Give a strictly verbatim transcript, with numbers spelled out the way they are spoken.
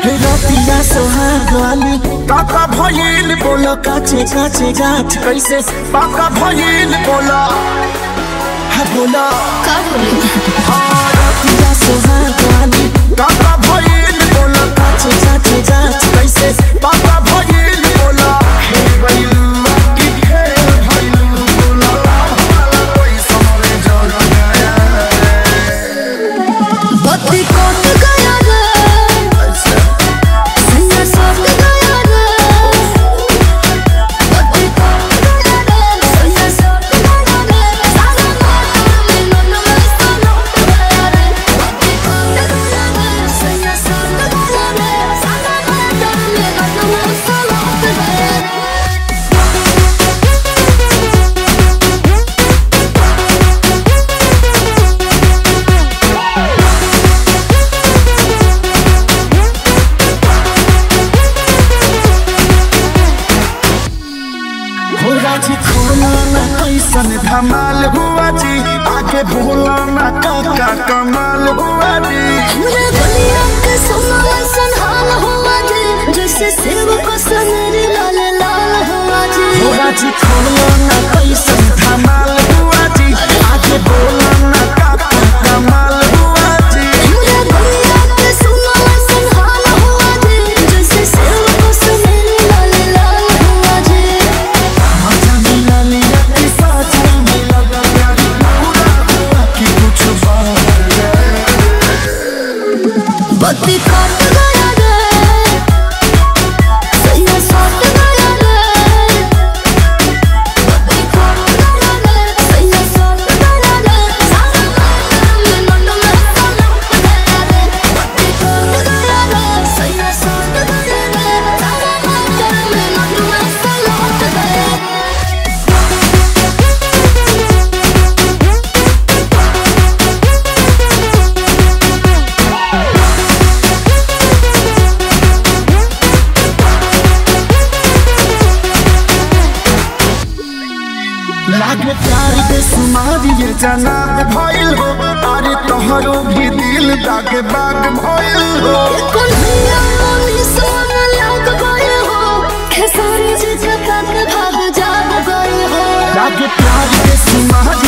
रतिया सोहाग वाली काका भइल बोलो काचे काचे गाठ कैसे पाका भइल बोलो है बोलो का बोली रतिया सोहाग वाली काका भइल बोलो काचे काचे गाठ कैसे पाका भइल बोलो हे भइल की खेल भइल बोलो कोई समरे जोर गया बत्ती कोट गया रे सैया सोट गया रे बत्ती कोट गया रे सैया सोट गया रे सारा मन में मन में सनोट गया रे बत्ती कोट गया रे सैया सोट गया रे सारा मन में मन में सनोट गया रे जी खोला ना कैसन धमाल हुआ जी आगे भोला ना काका कमाल हुआ जी मेरे गलिया के सोना सन हाल हुआ जी जैसे सेब को सनरी लाल लाल हुआ जी खोला जी खोला ना कैसन धमाल हुआ जी आगे भोला ना काका कमाल हुआ जी मेरे गलिया के सोना सन हाल हुआ जी जैसे सेब को सनरी लाल लाल हुआ जी मजा मिला लिया कि साथ मिला गया पूरा हुआ कि कुछ बात बत्ती काट गया रे सैया सोट गया रे बत्ती काट गया रे सैया सोट गया रे सारा मन में मन में सनोट गया रे बत्ती काट गया रे सैया सोट गया रे सारा मन में मन में सनोट गया रे लागे प्यार के सुमारिये जनाब भइल हो अरे तोहरो भी दिल दागे बाग भइल हो कन्हैया मोनी सोन लाग गए हो खेसारी जी जगत भाग जाग गए हो लागे प्यार के सुमारिये